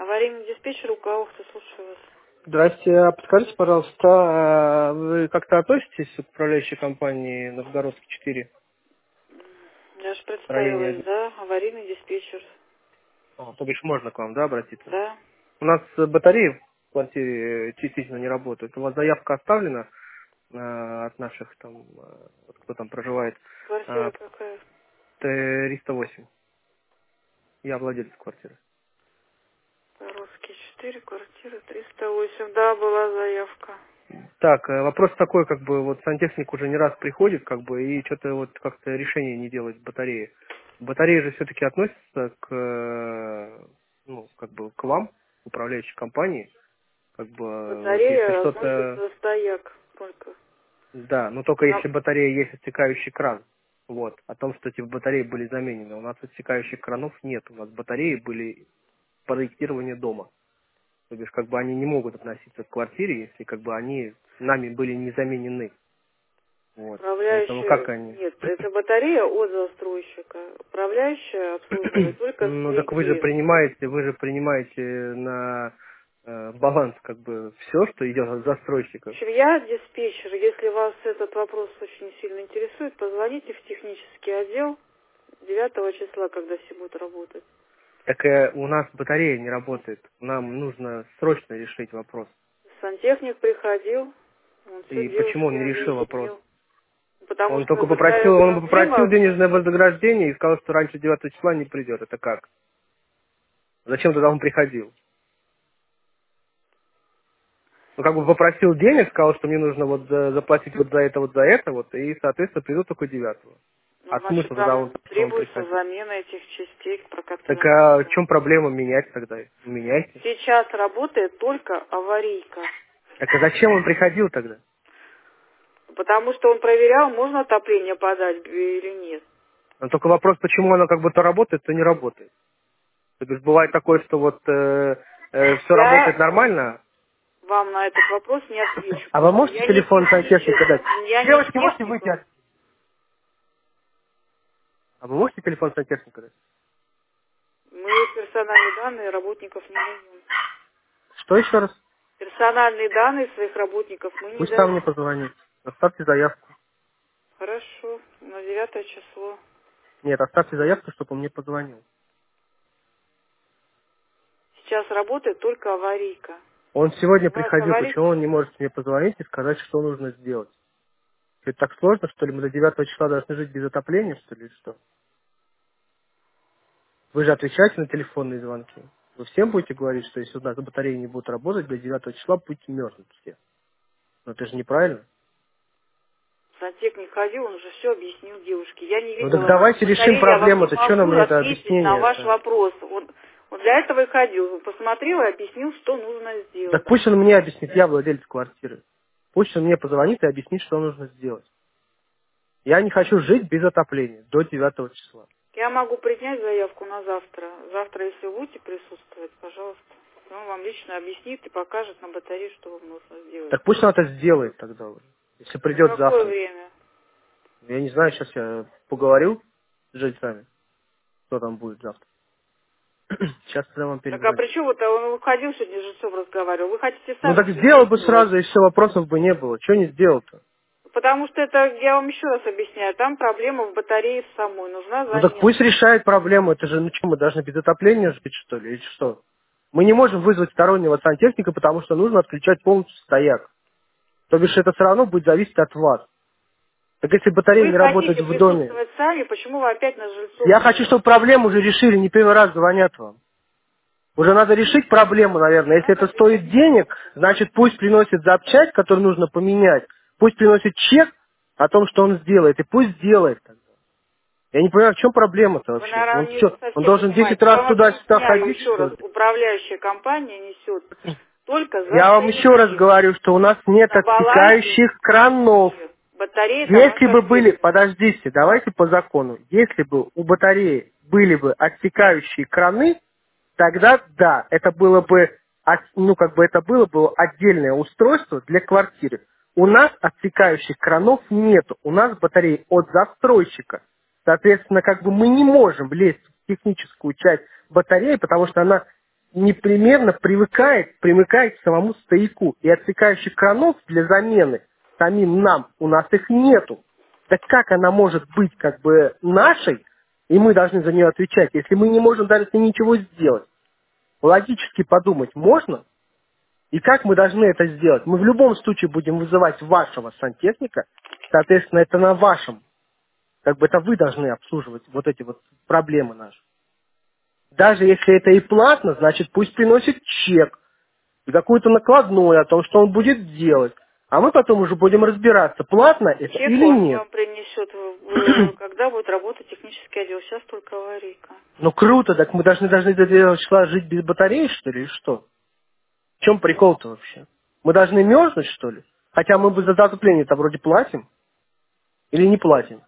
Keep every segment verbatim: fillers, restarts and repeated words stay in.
Аварийный диспетчер Указовка, слушаю вас. Здрасте. А подскажите, пожалуйста, а вы как-то относитесь к управляющей компании Новгородский четыре? Я же Строение. представилась, да? Аварийный диспетчер. А, то бишь можно к вам, да, обратиться? Да. У нас э, батареи в квартире э, частично не работают. У вас заявка оставлена э, от наших там, э, вот кто там проживает, Квартира э, какая? триста восемь. Я владелец квартиры. Русский четыре, квартира триста восемь. Да, была заявка. Так, э, вопрос такой, как бы, вот сантехник уже не раз приходит, как бы, и что-то вот как-то решение не делает батареи. Батареи же все-таки относятся к, э, ну, как бы, к вам, управляющей компании, как бы, э, вот если Батарея относится что-то, за стояк только. да, но только Нам- если батарея есть отсекающий кран, вот, о том, что эти батареи были заменены. У нас отсекающих кранов нет, у нас батареи были проектирование дома. То бишь, как бы они не могут относиться к квартире, если как бы они нами были не заменены. Вот. Поэтому как Управляющая... они? Нет, это батарея от застройщика. Управляющая обслуживает только Ну так вы же свои. принимаете, вы же принимаете на э, баланс как бы все, что идет от В застройщика. общем, я диспетчер. Если вас этот вопрос очень сильно интересует, позвоните в технический отдел девятого числа, когда все будут работать. Так э, у нас батарея не работает. Нам нужно срочно решить вопрос. Сантехник приходил, он все И почему он девушке не решил вопрос? объяснил. Потому Он что только такая попросил, он попросил проблема, денежное вознаграждение и сказал, что раньше девятого числа не придет. Это как? Зачем тогда он приходил? Ну, как бы попросил денег, сказал, что мне нужно вот за- заплатить вот за это, вот за это, вот, и, соответственно, приду только девятого. ну, А значит, смысл тогда там он, что он требуется приходил? замена этих частей, про Так которые мы а в говорим. чем проблема менять тогда? Меняйте. Сейчас работает только аварийка. Так а зачем он приходил тогда? Потому что он проверял, можно отопление подать или нет. Но только вопрос, почему оно как бы то работает, то не работает. То есть бывает такое, что вот все работает Я нормально. вам на этот вопрос не отвечу, А вы потому что можете я не телефон сантехника дать? технический, я не Девочки, можете выйти? техник. от- А вы можете телефон сантехника дать? Мы персональные данные работников не даем. Что еще раз? Персональные данные своих работников мы не Пусть сам мне даем. позвонит. Оставьте заявку. Хорошо, на девятое число. Нет, оставьте заявку, чтобы он мне позвонил. Сейчас работает только аварийка. Он сегодня У вас приходил, аварийка? почему он не может мне позвонить и сказать, что нужно сделать? Это так сложно, что ли? Мы до девятого числа должны жить без отопления, что ли, или что? Вы же отвечаете на телефонные звонки. Вы всем будете говорить, что если у нас батареи не будут работать, до девятого числа будете мерзнуть все. Но это же неправильно. Сантехник ходил, он уже все объяснил девушке. Я не Ну так видела вашу давайте решим батарею, я вам не проблему-то. Что нам могу это ответить на ваш объяснение-то? вопрос. Он, он для этого и ходил. Он посмотрел и объяснил, что нужно сделать. Так пусть он мне объяснит, я владелец квартиры. Пусть он мне позвонит и объяснит, что нужно сделать. Я не хочу жить без отопления до девятого числа. Я могу принять заявку на завтра. Завтра, если вы будете присутствовать, пожалуйста. Он вам лично объяснит и покажет на батарее, что вам нужно сделать. Так пусть он это сделает тогда уже. Если В придет какое завтра. время? Я не знаю, сейчас я поговорю с жильцами, кто там будет завтра. Сейчас я вам Так а перезвоню. при чем вот он выходил сегодня с жильцом разговаривал? Вы хотите Ну сами так все сделал бы сделать? сразу, и все, вопросов бы не было. Чего не сделал-то? Потому что это, я вам еще раз объясняю, там проблема в батарее самой, нужна Ну так замена. пусть решает проблему. Это же, ну что, мы должны без отопления жить, что ли, или что? Мы не можем вызвать стороннего сантехника, потому что нужно отключать полностью стояк. То бишь это все равно будет зависеть от вас. Так если батареи Вы не работают хотите в доме, присутствовать сами, почему вы опять на жильцов я хочу, давите? чтобы проблему уже решили, не первый раз звонят вам. Уже надо решить проблему, наверное. Если Надо это стоит решать денег, проблему. значит пусть приносит запчасть, которую нужно поменять. Пусть приносит чек о том, что он сделает, и пусть сделает тогда. Я не понимаю, в чем проблема-то Вы, вообще? Он наверное, не что, он совсем должен десять понимаете. Я раз вам туда-сюда объясняю ходить, еще что раз. ли? Управляющая компания несет только за Я вам еще раз стояки. говорю, что у нас нет На балансе отсекающих кранов. батареи это Если ваша бы были, ответственность. подождите, давайте по закону, если бы у батареи были бы отсекающие краны, тогда да, это было бы, от- ну как бы это было бы отдельное устройство для квартиры. У нас отсекающих кранов нету, у нас батареи от застройщика. Соответственно, как бы мы не можем влезть в техническую часть батареи, потому что она непременно привыкает, примыкает к самому стояку. И отсекающих кранов для замены самим нам у нас их нету. Так как она может быть как бы нашей, и мы должны за нее отвечать, если мы не можем даже с ней ничего сделать? Логически подумать можно? И как мы должны это сделать? Мы в любом случае будем вызывать вашего сантехника, соответственно, это на вашем, как бы это вы должны обслуживать вот эти вот проблемы наши. Даже если это и платно, значит пусть приносит чек и какую-то накладную о том, что он будет делать. А мы потом уже будем разбираться, платно это Чек или он нет. вам принесет, в- когда будет работать технический отдел. Сейчас только аварийка. Ну круто, так мы должны, должны до этого числа жить без батареи, что ли, или что? В чем прикол-то вообще? Мы должны мерзнуть, что ли? Хотя мы бы за отопление-то вроде платим или не платим.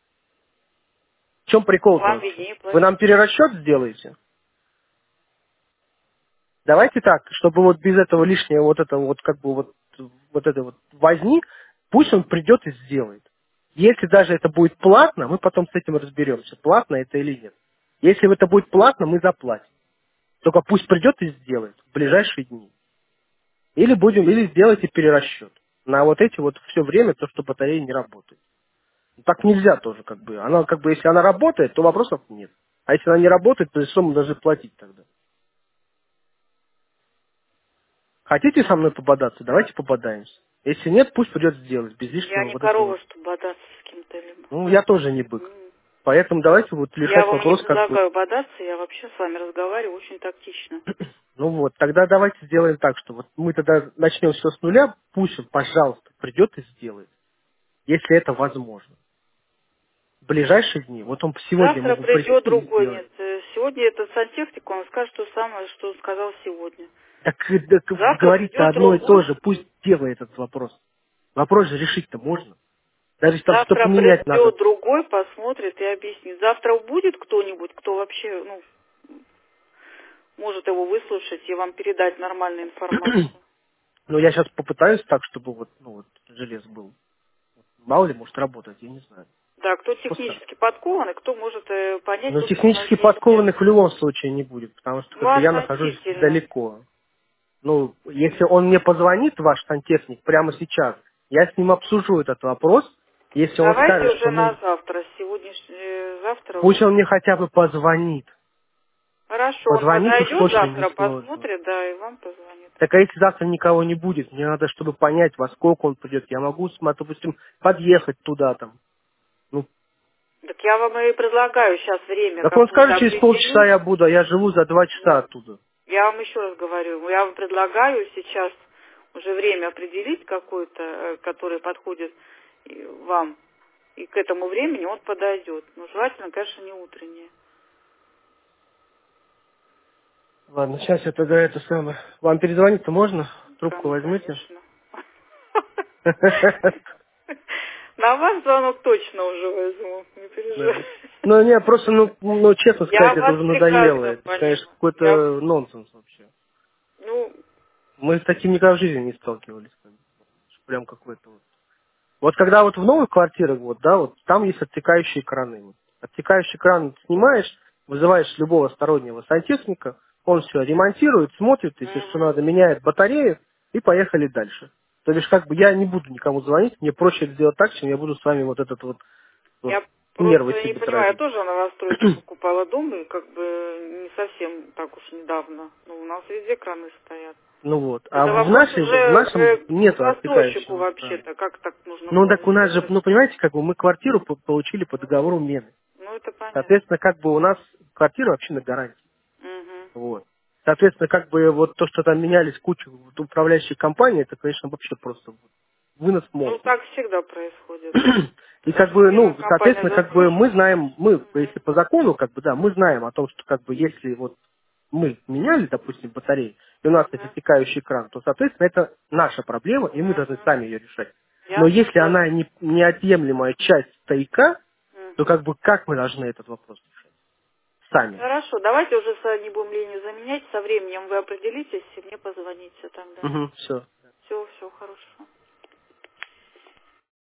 В чем прикол-то Вам вообще? виднее Вы платить. нам перерасчет сделаете? Давайте так, чтобы вот без этого лишнего вот этого вот как бы вот, вот этой вот возни, пусть он придет и сделает. Если даже это будет платно, мы потом с этим разберемся, платно это или нет. Если это будет платно, мы заплатим. Только пусть придет и сделает в ближайшие дни. Или будем, или сделайте перерасчет на вот эти вот все время, то, что батарея не работает. Так нельзя тоже, как бы. Она, как бы, если она работает, то вопросов нет. А если она не работает, то что мы должны платить тогда? Хотите со мной пободаться? Давайте пободаемся. Если нет, пусть придет сделать, без Я лишнего не вот этого корова, вот. чтобы бодаться с кем-то либо. Ну, я тоже не бык. М. Поэтому давайте вот Я решать вам не вопрос как бы. предлагаю бодаться, я вообще с вами разговариваю очень тактично. Ну вот, тогда давайте сделаем так, что вот мы тогда начнем все с нуля, пусть он, пожалуйста, придет и сделает, если это возможно. В ближайшие дни, вот он сегодня Завтра могу придет прийти и другой, сделать. нет. э, Сегодня этот сантехник, он скажет то самое, что он сказал сегодня. Так, э, так Завтра говорить-то придет одно и то другой, же, пусть делает этот вопрос. Вопрос же решить-то можно. Даже если там что завтра поменять надо. придет другой, посмотрит и объяснит. Завтра будет кто-нибудь, кто вообще, ну, может его выслушать и вам передать нормальную информацию. Но я сейчас попытаюсь так, чтобы вот, ну, вот желез был. Мало ли, может работать, я не знаю. Да, кто Просто. технически подкован, и кто может э, понять Но то, что у нас технически здесь нет. подкованных в любом случае не будет, потому что Ну, как бы я нахожусь относительно. далеко. Ну, если он мне позвонит, ваш сантехник, прямо сейчас, я с ним обсужу этот вопрос. Если он Давайте скажет, что уже на мы... завтра, сегодняшний, э, завтра Пусть уже. он мне хотя бы позвонит. Хорошо, он Позвонит уж подойдет точно не завтра, сложно. посмотрит, да, и вам позвонит. Так а если завтра никого не будет, мне надо, чтобы понять, во сколько он придет. Я могу, см- допустим, подъехать туда там. Ну, Так я вам и предлагаю сейчас время так он какое-то скажет, через полчаса определить. я буду, а я живу за два часа Ну, оттуда. я вам еще раз говорю, я вам предлагаю сейчас уже время определить какое-то, э, которое подходит и вам. И к этому времени он подойдет. Но желательно, конечно, не утреннее. Ладно, сейчас я тогда это самое... Вам перезвонить-то можно? Трубку Кон- возьмите. Конечно. На ваш звонок точно уже возьму, не Да. переживайте. Ну, не, просто, ну, ну, честно Я сказать, это вас уже надоело. прекрасно Это, конечно, понимаю. Я, какой-то нонсенс вообще. ну, Мы с таким никогда в жизни не сталкивались. Прям какой-то вот. Вот когда вот в новых квартирах, вот, да, вот там есть оттекающие краны. Вот. Оттекающий кран снимаешь, вызываешь любого стороннего сантехника, он все ремонтирует, смотрит, если что мгм. надо, меняет батарею, и поехали дальше. То бишь, как бы я не буду никому звонить, мне проще сделать так, чем я буду с вами вот этот вот, вот Я нервы просто не себе понимаю, я тратить. тоже на новостройке покупала дом, и как бы не совсем так уж недавно. Ну, у нас везде краны стоят. Ну вот. А Это в вопрос нашей, уже в э, нашем к нету застройщику оттекающего крана. вообще-то. Как так нужно Ну было так у нас же, сделать? ну понимаете, как бы мы квартиру по- получили по договору мены. Ну, это понятно. Соответственно, как бы у нас квартира вообще на гарантии. Мгм. Вот. Соответственно, как бы вот то, что там менялись кучу вот управляющих компаний, это, конечно, вообще просто вот вынос Ну, мозга. так всегда происходит. И Потому как что бы, первая ну, компания соответственно, как бы мы застройщик. знаем, мы, Мгм. если по закону, как бы, да, мы знаем о том, что как бы если вот мы меняли, допустим, батареи, и у нас есть Мгм. оттекающий кран, то, соответственно, это наша проблема, и мы должны Мгм. сами ее решать. Но Я если она согласна. не, неотъемлемая часть стояка, то Мгм. как бы как мы должны этот вопрос решать? Сами. Хорошо, давайте уже с- не будем линию заменять. Со временем вы определитесь и мне позвоните тогда. Угу, все. Все, все хорошо.